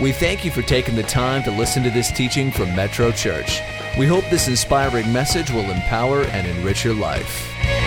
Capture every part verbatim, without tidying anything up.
We thank you for taking the time to listen to this teaching from Metro Church. We hope this inspiring message will empower and enrich your life.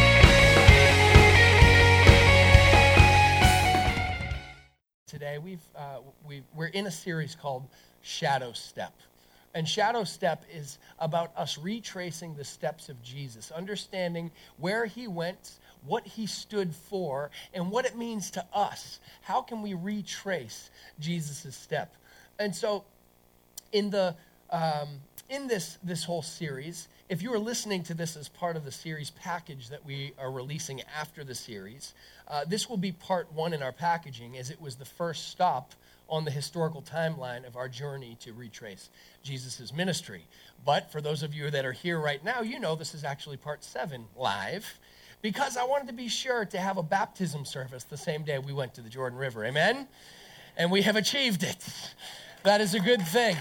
Today we've, uh, we we're in a series called Shadow Step. And Shadow Step is about us retracing the steps of Jesus, understanding where he went, what he stood for, and what it means to us. How can we retrace Jesus' step? And so in the um, in this this whole series, if you are listening to this as part of the series package that we are releasing after the series, uh, this will be part one in our packaging, as it was the first stop on the historical timeline of our journey to retrace Jesus' ministry. But for those of you that are here right now, you know this is actually part seven live, because I wanted to be sure to have a baptism service the same day we went to the Jordan River. Amen? And we have achieved it. That is a good thing.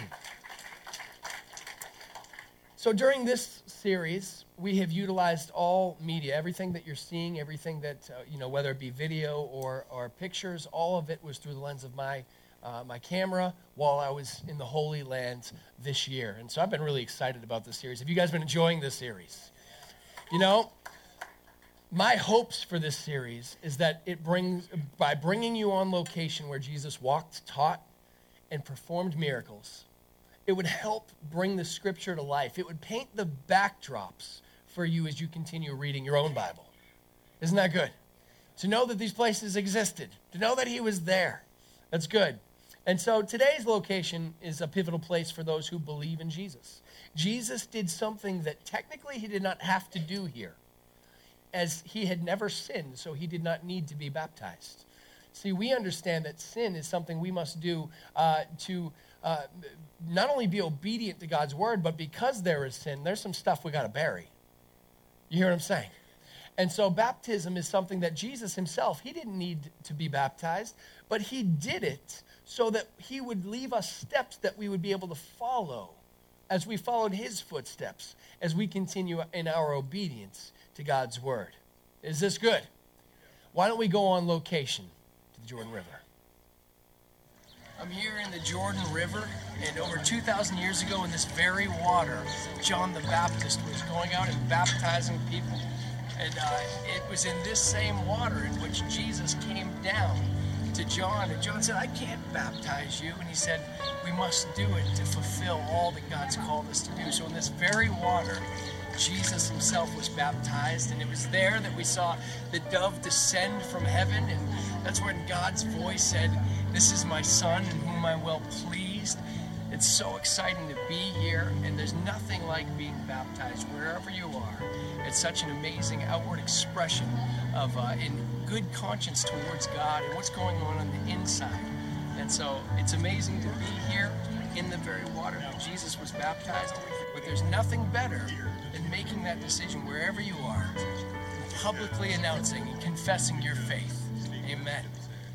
So during this series, we have utilized all media. Everything that you're seeing, everything that, uh, you know, whether it be video or, or pictures, all of it was through the lens of my Uh, my camera while I was in the Holy Land this year. And so I've been really excited about this series. Have you guys been enjoying this series? You know, my hopes for this series is that it brings, by bringing you on location where Jesus walked, taught, and performed miracles, it would help bring the scripture to life. It would paint the backdrops for you as you continue reading your own Bible. Isn't that good? To know that these places existed, to know that he was there. That's good. And so today's location is a pivotal place for those who believe in Jesus. Jesus did something that technically he did not have to do here, as he had never sinned, so he did not need to be baptized. See, we understand that sin is something we must do uh, to uh, not only be obedient to God's word, but because there is sin, there's some stuff we got to bury. You hear what I'm saying? And so baptism is something that Jesus himself, he didn't need to be baptized, but he did it so that he would leave us steps that we would be able to follow as we followed his footsteps, as we continue in our obedience to God's word. Is this good? Why don't we go on location to the Jordan River? I'm here in the Jordan River, and over two thousand years ago in this very water, John the Baptist was going out and baptizing people. And uh, it was in this same water in which Jesus came down to John. And John said, I can't baptize you. And he said, we must do it to fulfill all that God's called us to do. So in this very water, Jesus himself was baptized. And it was there that we saw the dove descend from heaven. And that's when God's voice said, this is my son in whom I'm well pleased. It's so exciting to be here, and there's nothing like being baptized wherever you are. It's such an amazing outward expression of uh, in good conscience towards God and what's going on on the inside. And so it's amazing to be here in the very water that Jesus was baptized. But there's nothing better than making that decision wherever you are, publicly announcing and confessing your faith. Amen.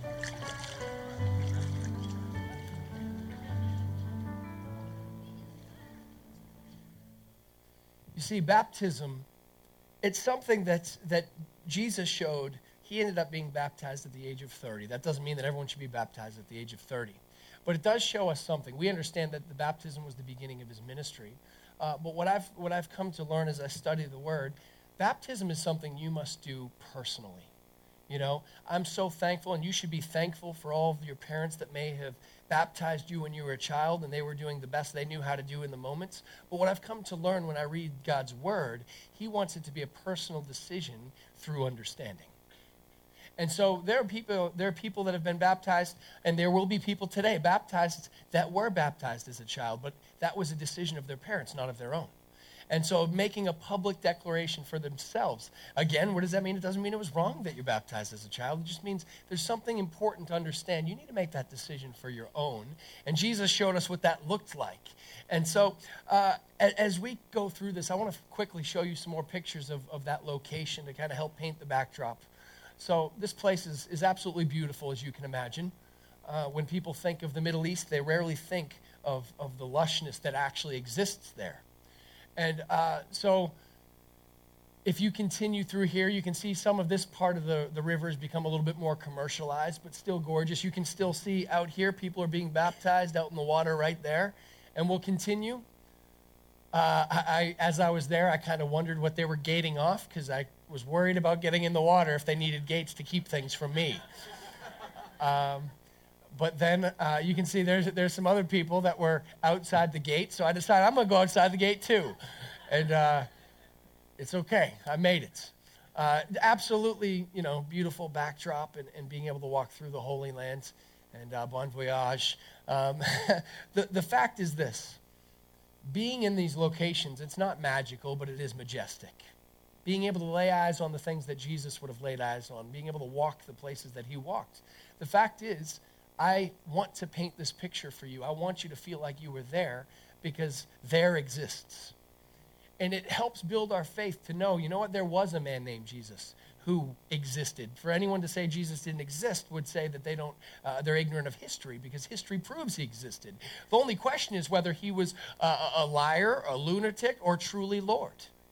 You see, baptism, it's something that's, that Jesus showed. He ended up being baptized at the age of thirty. That doesn't mean that everyone should be baptized at the age of thirty. But it does show us something. We understand that the baptism was the beginning of his ministry. Uh, but what I've, what I've come to learn as I study the Word, baptism is something you must do personally. You know, I'm so thankful, and you should be thankful for all of your parents that may have baptized you when you were a child, and they were doing the best they knew how to do in the moments. But what I've come to learn when I read God's word, he wants it to be a personal decision through understanding. And so there are people, there are people that have been baptized, and there will be people today baptized that were baptized as a child, but that was a decision of their parents, not of their own. And so making a public declaration for themselves. Again, what does that mean? It doesn't mean it was wrong that you're baptized as a child. It just means there's something important to understand. You need to make that decision for your own. And Jesus showed us what that looked like. And so uh, as we go through this, I want to quickly show you some more pictures of, of that location to kind of help paint the backdrop. So this place is, is absolutely beautiful, as you can imagine. Uh, when people think of the Middle East, they rarely think of, of the lushness that actually exists there. And uh, so if you continue through here, you can see some of this part of the, the river has become a little bit more commercialized, but still gorgeous. You can still see out here, people are being baptized out in the water right there. And we'll continue. Uh, I, I, as I was there, I kind of wondered what they were gating off, because I was worried about getting in the water if they needed gates to keep things from me. Um, but then uh, you can see there's, there's some other people that were outside the gate, so I decided I'm going to go outside the gate too. And uh, it's okay. I made it. Uh, absolutely, you know, beautiful backdrop and, and being able to walk through the Holy Land. And uh, bon voyage. Um, the, the fact is this. Being in these locations, it's not magical, but it is majestic. Being able to lay eyes on the things that Jesus would have laid eyes on. Being able to walk the places that he walked. The fact is, I want to paint this picture for you. I want you to feel like you were there, because there exists. And it helps build our faith to know, you know what, there was a man named Jesus who existed. For anyone to say Jesus didn't exist would say that they don't, uh, they're ignorant of history, because history proves he existed. The only question is whether he was uh, a liar, a lunatic, or truly Lord.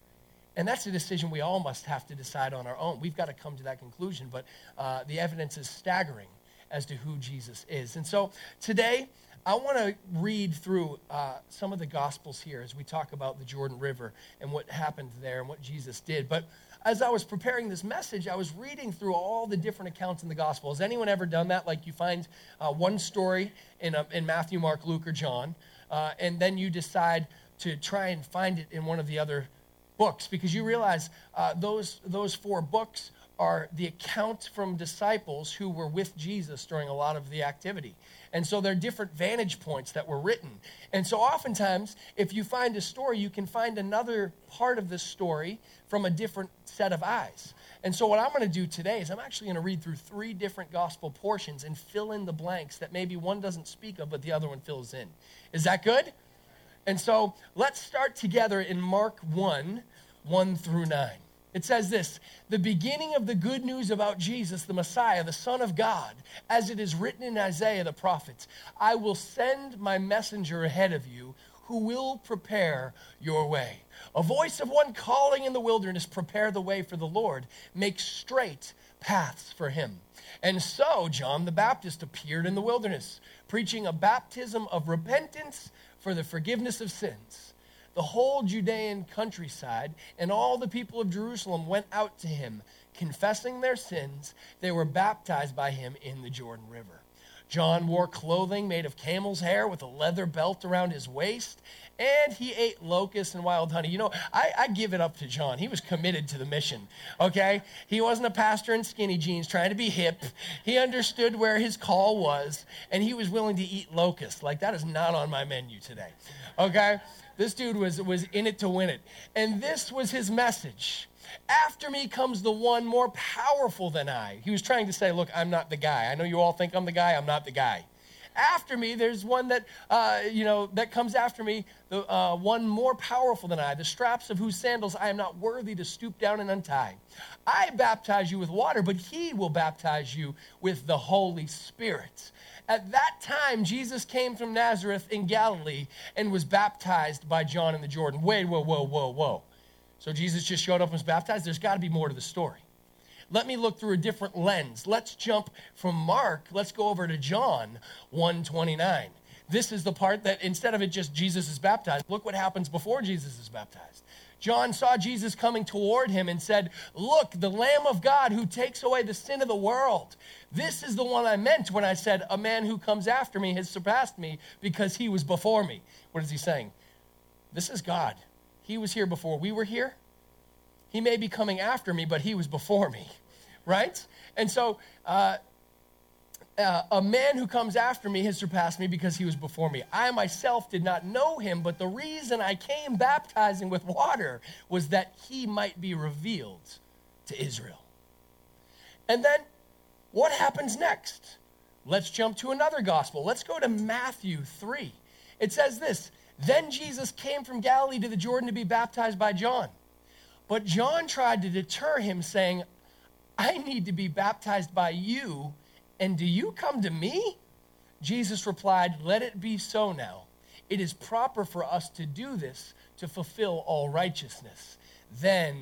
And that's a decision we all must have to decide on our own. We've got to come to that conclusion, but uh, the evidence is staggering as to who Jesus is. And so today, I want to read through uh, some of the Gospels here as we talk about the Jordan River and what happened there and what Jesus did. But as I was preparing this message, I was reading through all the different accounts in the Gospel. Has anyone ever done that? Like you find uh, one story in, uh, in Matthew, Mark, Luke, or John, uh, and then you decide to try and find it in one of the other books, because you realize uh, those those four books are the account from disciples who were with Jesus during a lot of the activity. And so there are different vantage points that were written. And so oftentimes, if you find a story, you can find another part of the story from a different set of eyes. And so what I'm going to do today is I'm actually going to read through three different gospel portions and fill in the blanks that maybe one doesn't speak of, but the other one fills in. Is that good? And so let's start together in Mark one, one through nine. It says this: the beginning of the good news about Jesus, the Messiah, the Son of God, as it is written in Isaiah the prophet, I will send my messenger ahead of you who will prepare your way. A voice of one calling in the wilderness, prepare the way for the Lord, make straight paths for him. And so John the Baptist appeared in the wilderness, preaching a baptism of repentance for the forgiveness of sins. The whole Judean countryside and all the people of Jerusalem went out to him, confessing their sins. They were baptized by him in the Jordan River. John wore clothing made of camel's hair with a leather belt around his waist, and he ate locusts and wild honey. You know, I, I give it up to John. He was committed to the mission, okay? He wasn't a pastor in skinny jeans trying to be hip. He understood where his call was, and he was willing to eat locusts. Like, that is not on my menu today, okay? This dude was, was in it to win it. And this was his message. After me comes the one more powerful than I. He was trying to say, look, I'm not the guy. I know you all think I'm the guy. I'm not the guy. After me, there's one that, uh, you know, that comes after me, the uh, one more powerful than I, the straps of whose sandals I am not worthy to stoop down and untie. I baptize you with water, but he will baptize you with the Holy Spirit. At that time, Jesus came from Nazareth in Galilee and was baptized by John in the Jordan. Wait, whoa, whoa, whoa, whoa. So Jesus just showed up and was baptized? There's got to be more to the story. Let me look through a different lens. Let's jump from Mark. Let's go over to John one twenty-nine. This is the part that instead of it just Jesus is baptized, look what happens before Jesus is baptized. John saw Jesus coming toward him and said, look, the Lamb of God who takes away the sin of the world. This is the one I meant when I said, a man who comes after me has surpassed me because he was before me. What is he saying? This is God. He was here before we were here. He may be coming after me, but he was before me, right? And so uh, uh, a man who comes after me has surpassed me because he was before me. I myself did not know him, but the reason I came baptizing with water was that he might be revealed to Israel. And then what happens next? Let's jump to another gospel. Let's go to Matthew three. It says this: then Jesus came from Galilee to the Jordan to be baptized by John. But John tried to deter him, saying, I need to be baptized by you, and do you come to me? Jesus replied, let it be so now. It is proper for us to do this to fulfill all righteousness. Then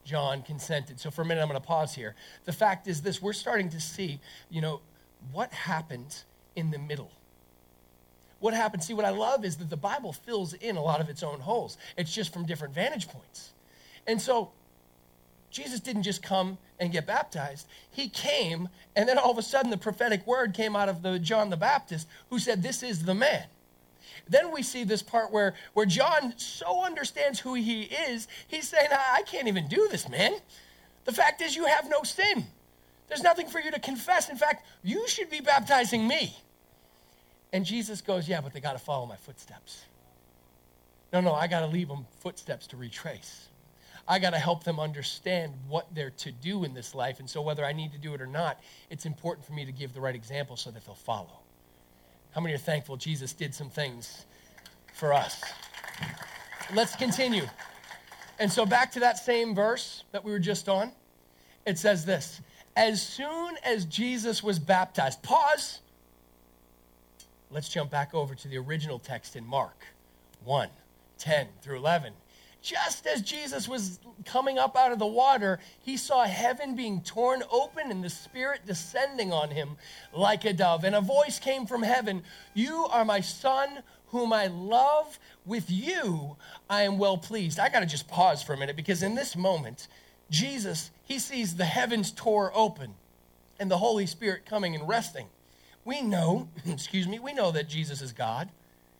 John consented. So for a minute, I'm going to pause here. The fact is this, we're starting to see, you know, what happened in the middle. What happened? See, what I love is that the Bible fills in a lot of its own holes. It's just from different vantage points. And so Jesus didn't just come and get baptized. He came, and then all of a sudden the prophetic word came out of the John the Baptist, who said, this is the man. Then we see this part where, where John so understands who he is, he's saying, I, I can't even do this, man. The fact is you have no sin. There's nothing for you to confess. In fact, you should be baptizing me. And Jesus goes, yeah, but they got to follow my footsteps. No, no, I got to leave them footsteps to retrace. I got to help them understand what they're to do in this life. And so whether I need to do it or not, it's important for me to give the right example so that they'll follow. How many are thankful Jesus did some things for us? Let's continue. And so back to that same verse that we were just on. It says this, as soon as Jesus was baptized, pause. Let's jump back over to the original text in Mark one, ten through eleven. Just as Jesus was coming up out of the water, he saw heaven being torn open and the Spirit descending on him like a dove. And a voice came from heaven, you are my Son, whom I love. With you, I am well pleased. I got to just pause for a minute because in this moment, Jesus, he sees the heavens tore open and the Holy Spirit coming and resting. We know, excuse me, we know that Jesus is God.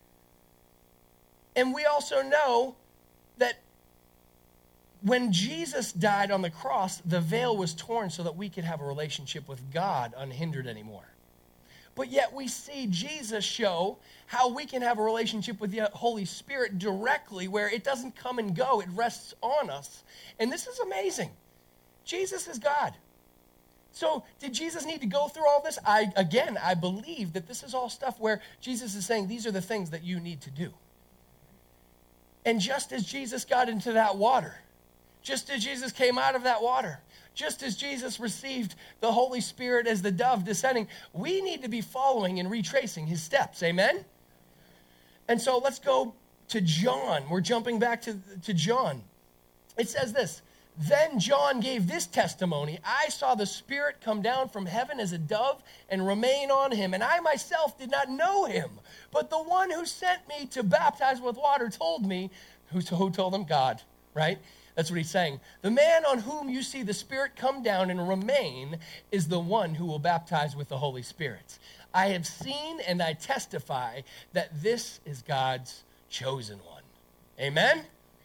And we also know that when Jesus died on the cross, the veil was torn so that we could have a relationship with God unhindered anymore. But yet we see Jesus show how we can have a relationship with the Holy Spirit directly where it doesn't come and go, it rests on us. And this is amazing. Jesus is God. So did Jesus need to go through all this? I again, I believe that this is all stuff where Jesus is saying these are the things that you need to do. And just as Jesus got into that water, just as Jesus came out of that water, just as Jesus received the Holy Spirit as the dove descending, we need to be following and retracing his steps. Amen? And so let's go to John. We're jumping back to, to John. It says this, then John gave this testimony, I saw the Spirit come down from heaven as a dove and remain on him, and I myself did not know him. But the one who sent me to baptize with water told me, who, who told him? God, right? That's what he's saying. The man on whom you see the Spirit come down and remain is the one who will baptize with the Holy Spirit. I have seen and I testify that this is God's chosen one. Amen?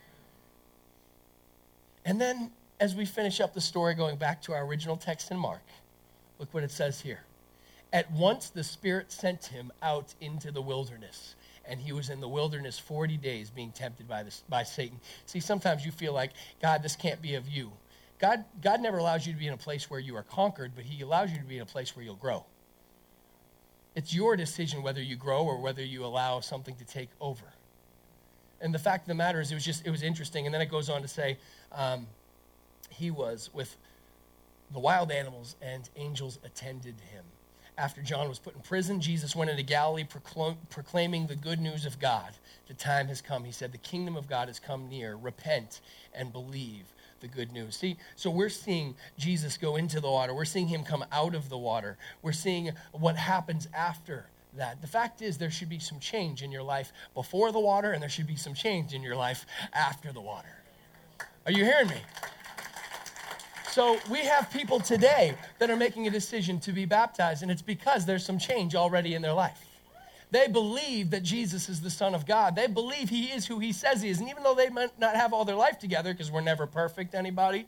And then as we finish up the story, going back to our original text in Mark, look what it says here. At once the Spirit sent him out into the wilderness, and he was in the wilderness forty days being tempted by this, by Satan. See, sometimes you feel like, God, this can't be of you. God, God never allows you to be in a place where you are conquered, but he allows you to be in a place where you'll grow. It's your decision whether you grow or whether you allow something to take over. And the fact of the matter is, it was just, it was interesting. And then it goes on to say, um, he was with the wild animals and angels attended him. After John was put in prison, Jesus went into Galilee procl- proclaiming the good news of God. The time has come. He said, the kingdom of God has come near. Repent and believe the good news. See, so we're seeing Jesus go into the water. We're seeing him come out of the water. We're seeing what happens after that. The fact is, there should be some change in your life before the water, and there should be some change in your life after the water. Are you hearing me? So we have people today that are making a decision to be baptized, and it's because there's some change already in their life. They believe that Jesus is the Son of God. They believe he is who he says he is. And even though they might not have all their life together, because we're never perfect, anybody?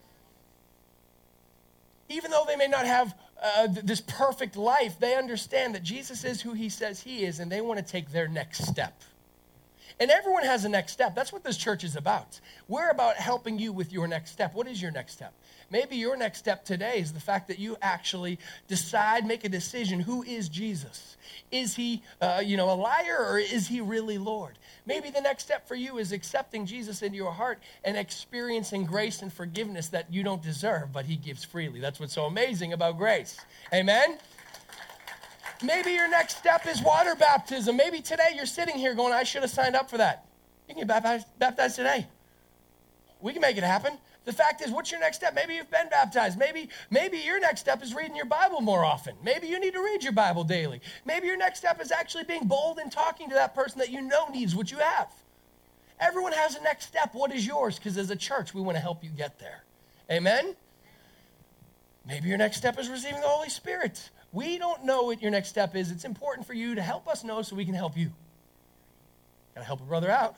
Even though they may not have uh, th- this perfect life, they understand that Jesus is who he says he is, and they want to take their next step. And everyone has a next step. That's what this church is about. We're about helping you with your next step. What is your next step? Maybe your next step today is the fact that you actually decide, make a decision, who is Jesus? Is he, uh, you know, a liar, or is he really Lord? Maybe the next step for you is accepting Jesus into your heart and experiencing grace and forgiveness that you don't deserve, but he gives freely. That's what's so amazing about grace. Amen? Maybe your next step is water baptism. Maybe today you're sitting here going, I should have signed up for that. You can get baptized, baptized today. We can make it happen. The fact is, what's your next step? Maybe you've been baptized. Maybe, maybe your next step is reading your Bible more often. Maybe you need to read your Bible daily. Maybe your next step is actually being bold and talking to that person that you know needs what you have. Everyone has a next step. What is yours? Because as a church, we want to help you get there. Amen? Maybe your next step is receiving the Holy Spirit. We don't know what your next step is. It's important for you to help us know so we can help you. Got to help a brother out.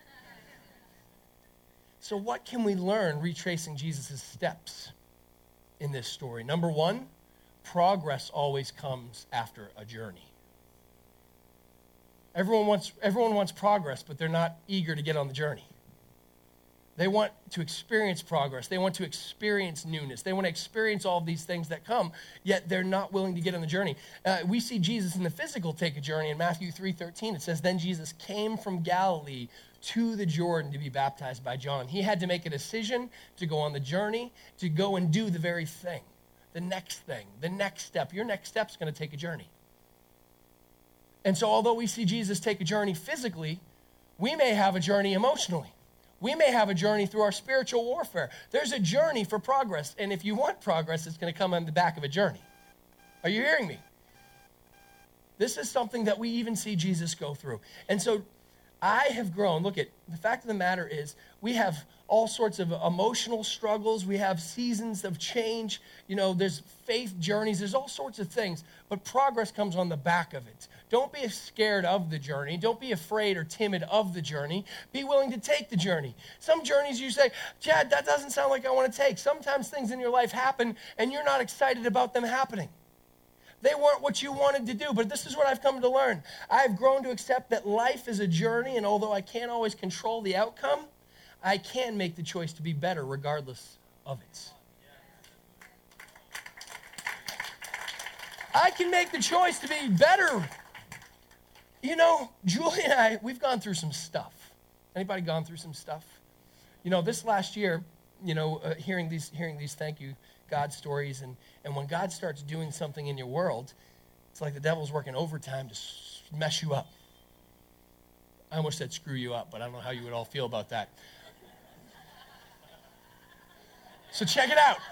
So what can we learn retracing Jesus' steps in this story? Number one, progress always comes after a journey. Everyone wants, everyone wants progress, but they're not eager to get on the journey. They want to experience progress. They want to experience newness. They want to experience all of these things that come, yet they're not willing to get on the journey. Uh, we see Jesus in the physical take a journey. In Matthew three thirteen, it says, then Jesus came from Galilee to the Jordan to be baptized by John. He had to make a decision to go on the journey, to go and do the very thing, the next thing, the next step. Your next step is going to take a journey. And so although we see Jesus take a journey physically, we may have a journey emotionally. We may have a journey through our spiritual warfare. There's a journey for progress, and if you want progress, it's going to come on the back of a journey. Are you hearing me? This is something that we even see Jesus go through. And so I have grown. Look, at the fact of the matter is we have all sorts of emotional struggles. We have seasons of change. You know, there's faith journeys. There's all sorts of things. But progress comes on the back of it. Don't be scared of the journey. Don't be afraid or timid of the journey. Be willing to take the journey. Some journeys you say, Chad, that doesn't sound like I want to take. Sometimes things in your life happen and you're not excited about them happening. They weren't what you wanted to do, but this is what I've come to learn. I've grown to accept that life is a journey, and although I can't always control the outcome, I can make the choice to be better regardless of it. I can make the choice to be better. You know, Julie and I, we've gone through some stuff. Anybody gone through some stuff? You know, this last year, you know, uh, hearing these hearing these thank you God stories, and, and when God starts doing something in your world, it's like the devil's working overtime to mess you up. I almost said screw you up, but I don't know how you would all feel about that. So check it out.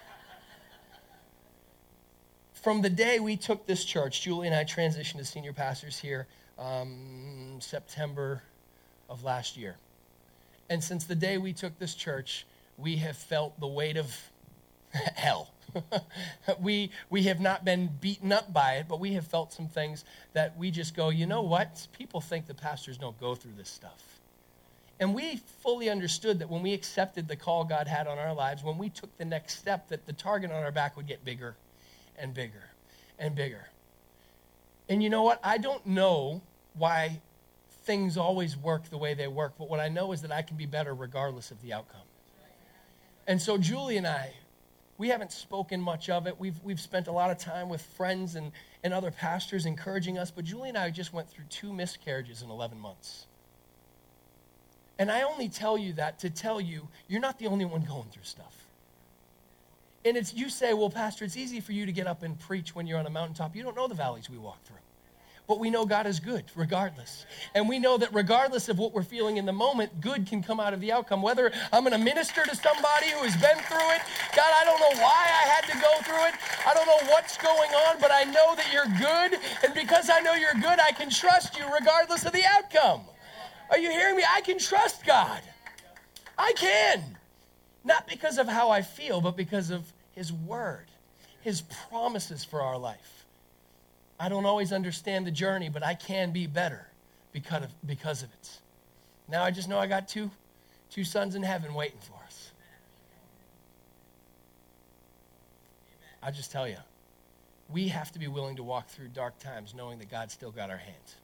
From the day we took this church, Julie and I transitioned to senior pastors here um, September of last year. And since the day we took this church, we have felt the weight of hell. we we have not been beaten up by it, but we have felt some things that we just go, you know what? People think the pastors don't go through this stuff. And we fully understood that when we accepted the call God had on our lives, when we took the next step, that the target on our back would get bigger and bigger and bigger. And you know what? I don't know why things always work the way they work, but what I know is that I can be better regardless of the outcome. And so Julie and I, we haven't spoken much of it. We've we've spent a lot of time with friends and, and other pastors encouraging us, but Julie and I just went through two miscarriages in eleven months. And I only tell you that to tell you, you're not the only one going through stuff. And it's you say, well, Pastor, it's easy for you to get up and preach when you're on a mountaintop. You don't know the valleys we walk through. But we know God is good regardless. And we know that regardless of what we're feeling in the moment, good can come out of the outcome. Whether I'm going to minister to somebody who has been through it, God, I don't know why I had to go through it. I don't know what's going on, but I know that you're good. And because I know you're good, I can trust you regardless of the outcome. Are you hearing me? I can trust God. I can. Not because of how I feel, but because of his word, his promises for our life. I don't always understand the journey, but I can be better because of, because of it. Now I just know I got two, two sons in heaven waiting for us. I just tell you, we have to be willing to walk through dark times knowing that God's still got our hands.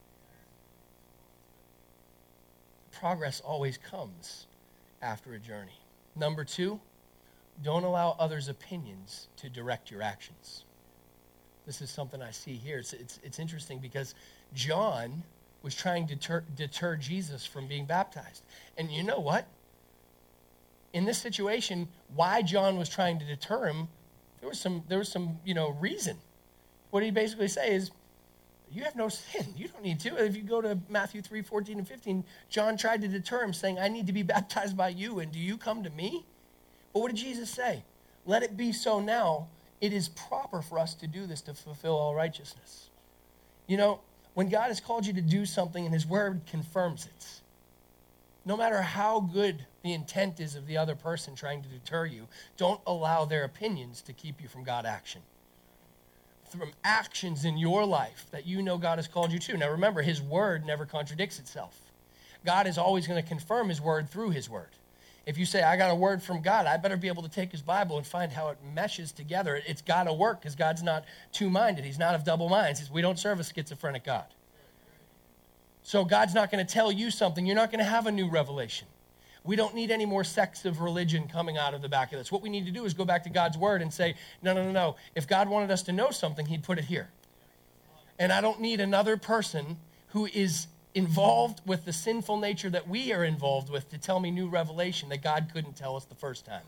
Progress always comes after a journey. Number two, don't allow others' opinions to direct your actions. This is something I see here. It's, it's, it's interesting because John was trying to deter, deter Jesus from being baptized. And you know what? In this situation, why John was trying to deter him, there was some, there was some, you know, reason. What he basically say is, you have no sin. You don't need to. If you go to Matthew three, fourteen and fifteen, John tried to deter him saying, I need to be baptized by you, and do you come to me? But what did Jesus say? Let it be so now. It is proper for us to do this to fulfill all righteousness. You know, when God has called you to do something and his word confirms it, no matter how good the intent is of the other person trying to deter you, don't allow their opinions to keep you from God action. From actions in your life that you know God has called you to. Now remember, his word never contradicts itself. God is always going to confirm his word through his word. If you say, I got a word from God, I better be able to take his Bible and find how it meshes together. It's got to work because God's not two-minded. He's not of double minds. We don't serve a schizophrenic God. So God's not going to tell you something. You're not going to have a new revelation. We don't need any more sects of religion coming out of the back of this. What we need to do is go back to God's word and say, no, no, no, no. If God wanted us to know something, he'd put it here. And I don't need another person who is involved with the sinful nature that we are involved with to tell me new revelation that God couldn't tell us the first time.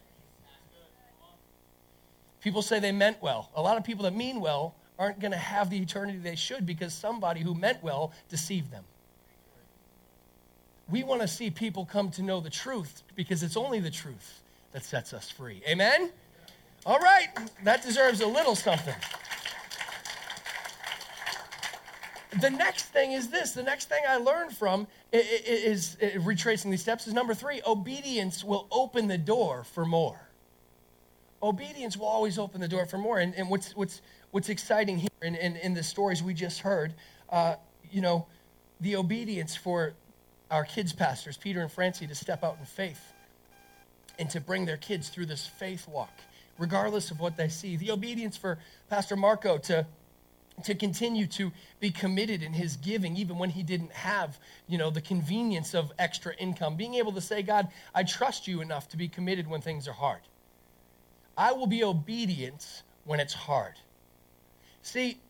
People say they meant well. A lot of people that mean well aren't going to have the eternity they should because somebody who meant well deceived them. We want to see people come to know the truth because it's only the truth that sets us free. Amen? All right. That deserves a little something. The next thing is this. The next thing I learned from is, is, is retracing these steps is number three. Obedience will open the door for more. Obedience will always open the door for more. And, and what's what's what's exciting here in, in, in the stories we just heard, uh, you know, the obedience for our kids pastors, Peter and Francie, to step out in faith and to bring their kids through this faith walk, regardless of what they see. The obedience for Pastor Marco to to continue to be committed in his giving, even when he didn't have, you know, the convenience of extra income. Being able to say, God, I trust you enough to be committed when things are hard. I will be obedient when it's hard. See,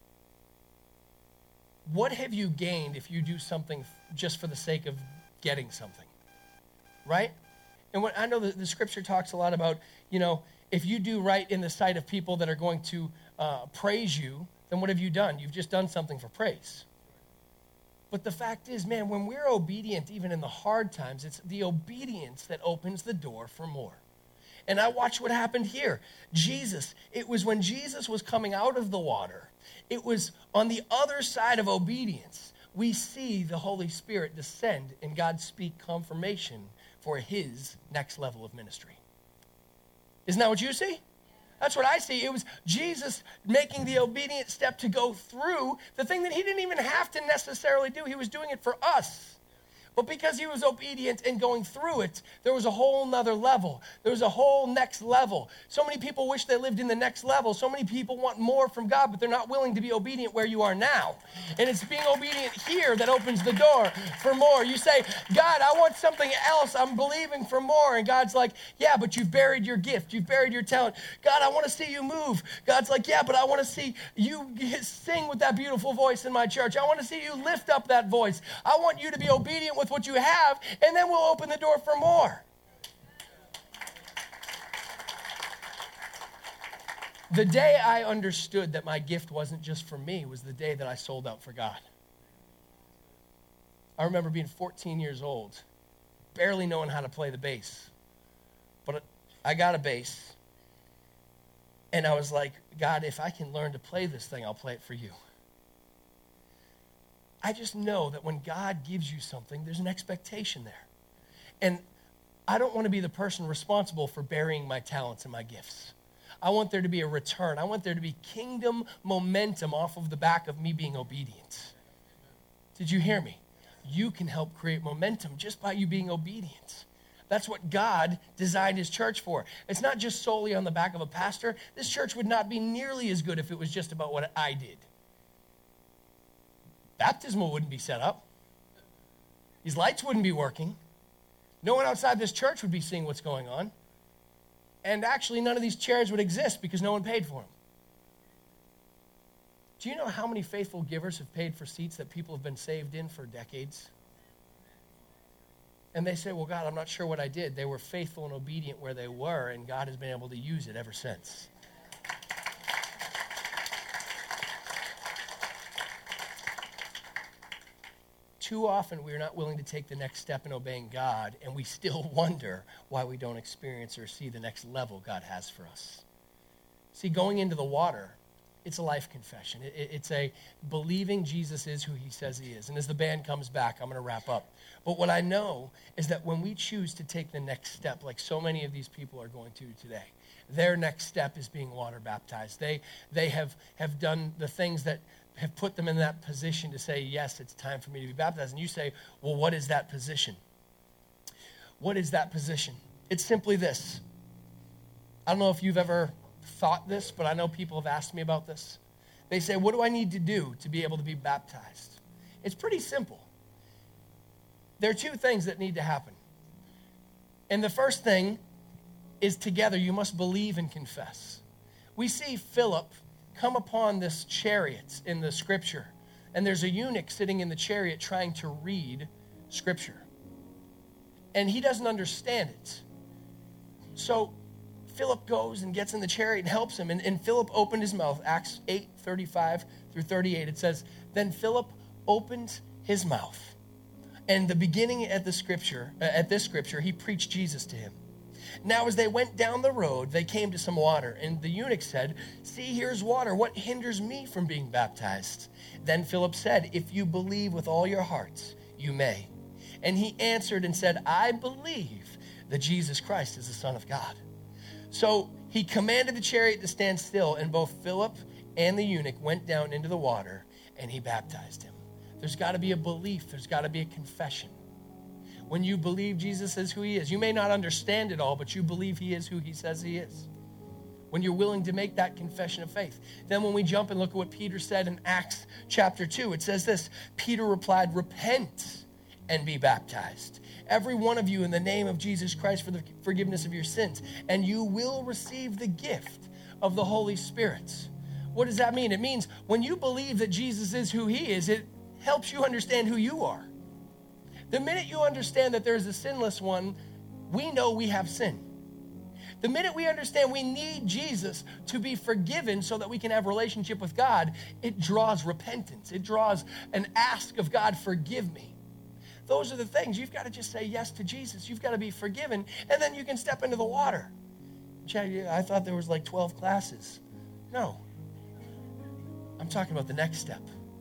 what have you gained if you do something just for the sake of getting something? Right? And what I know that the scripture talks a lot about, you know, if you do right in the sight of people that are going to uh, praise you, then what have you done? You've just done something for praise. But the fact is, man, when we're obedient, even in the hard times, it's the obedience that opens the door for more. And I watched what happened here. Jesus, it was when Jesus was coming out of the water, it was on the other side of obedience, we see the Holy Spirit descend and God speak confirmation for his next level of ministry. Isn't that what you see? That's what I see. It was Jesus making the obedient step to go through the thing that he didn't even have to necessarily do. He was doing it for us. But because he was obedient and going through it, there was a whole nother level. There was a whole next level. So many people wish they lived in the next level. So many people want more from God, but they're not willing to be obedient where you are now. And it's being obedient here that opens the door for more. You say, God, I want something else. I'm believing for more. And God's like, yeah, but you've buried your gift. You've buried your talent. God, I want to see you move. God's like, yeah, but I want to see you sing with that beautiful voice in my church. I want to see you lift up that voice. I want you to be obedient with what you have, and then we'll open the door for more. The day I understood that my gift wasn't just for me was the day that I sold out for God. I remember being fourteen years old, barely knowing how to play the bass. But I got a bass, and I was like, God, if I can learn to play this thing, I'll play it for you. I just know that when God gives you something, there's an expectation there. And I don't want to be the person responsible for burying my talents and my gifts. I want there to be a return. I want there to be kingdom momentum off of the back of me being obedient. Did you hear me? You can help create momentum just by you being obedient. That's what God designed his church for. It's not just solely on the back of a pastor. This church would not be nearly as good if it was just about what I did. Baptismal wouldn't be set up. These lights wouldn't be working. No one outside this church would be seeing what's going on. And actually, none of these chairs would exist because no one paid for them. Do you know how many faithful givers have paid for seats that people have been saved in for decades? And they say, well, God, I'm not sure what I did. They were faithful and obedient where they were, and God has been able to use it ever since. too often we're not willing to take the next step in obeying God, and we still wonder why we don't experience or see the next level God has for us. See, going into the water, it's a life confession. It, it, it's a believing Jesus is who he says he is. And as the band comes back, I'm going to wrap up. But what I know is that when we choose to take the next step, like so many of these people are going to today, their next step is being water baptized. They, they have, have done the things that have put them in that position to say, yes, it's time for me to be baptized. And you say, well, what is that position? What is that position? It's simply this. I don't know if you've ever thought this, but I know people have asked me about this. They say, what do I need to do to be able to be baptized? It's pretty simple. There are two things that need to happen. And the first thing is together you must believe and confess. We see Philip come upon this chariot in the scripture, and there's a eunuch sitting in the chariot trying to read scripture. And he doesn't understand it. So Philip goes and gets in the chariot and helps him. And, and Philip opened his mouth. Acts eight, thirty-five through thirty-eight. It says, then Philip opened his mouth. And the beginning at the scripture, at this scripture, he preached Jesus to him. Now as they went down the road, they came to some water. And the eunuch said, see, here's water. What hinders me from being baptized? Then Philip said, if you believe with all your heart, you may. And he answered and said, I believe that Jesus Christ is the Son of God. So he commanded the chariot to stand still, and both Philip and the eunuch went down into the water, and he baptized him. There's got to be a belief. There's got to be a confession. When you believe Jesus is who he is, you may not understand it all, but you believe he is who he says he is. When you're willing to make that confession of faith. Then when we jump and look at what Peter said in Acts chapter two, it says this, Peter replied, repent and be baptized, every one of you, in the name of Jesus Christ for the forgiveness of your sins, and you will receive the gift of the Holy Spirit. What does that mean? It means when you believe that Jesus is who he is, it helps you understand who you are. The minute you understand that there's a sinless one, we know we have sin. The minute we understand we need Jesus to be forgiven so that we can have a relationship with God, it draws repentance. It draws an ask of God, forgive me. Those are the things. You've got to just say yes to Jesus. You've got to be forgiven, and then you can step into the water. I thought there was like twelve classes. No. I'm talking about the next step.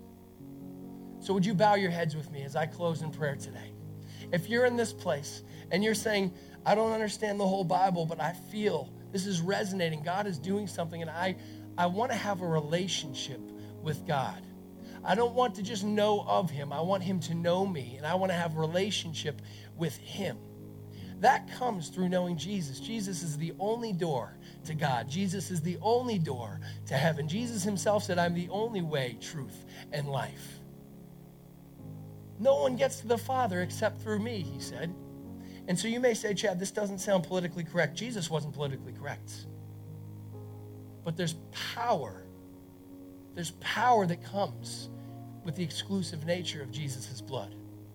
So would you bow your heads with me as I close in prayer today? If you're in this place and you're saying, I don't understand the whole Bible, but I feel this is resonating. God is doing something, and I, I want to have a relationship with God. I don't want to just know of him. I want him to know me, and I want to have a relationship with him. That comes through knowing Jesus. Jesus is the only door to God. Jesus is the only door to heaven. Jesus himself said, I'm the only way, truth, and life. No one gets to the Father except through me, he said. And so you may say, Chad, this doesn't sound politically correct. Jesus wasn't politically correct. But there's power. There's power that comes with the exclusive nature of Jesus' blood.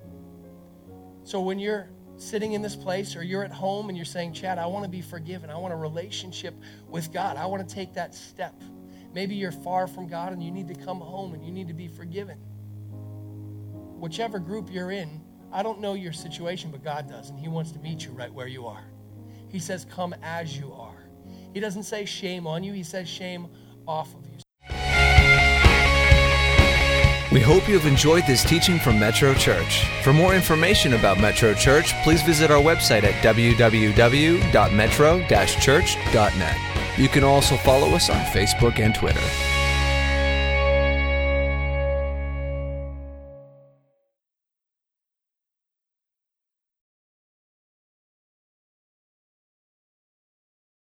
So when you're sitting in this place or you're at home and you're saying, Chad, I want to be forgiven. I want a relationship with God. I want to take that step. Maybe you're far from God and you need to come home and you need to be forgiven. Whichever group you're in, I don't know your situation, but God does, and he wants to meet you right where you are. He says, come as you are. He doesn't say shame on you. He says shame off of you. We hope you have enjoyed this teaching from Metro Church. For more information about Metro Church, please visit our website at w w w dot metro dash church dot net. You can also follow us on Facebook and Twitter.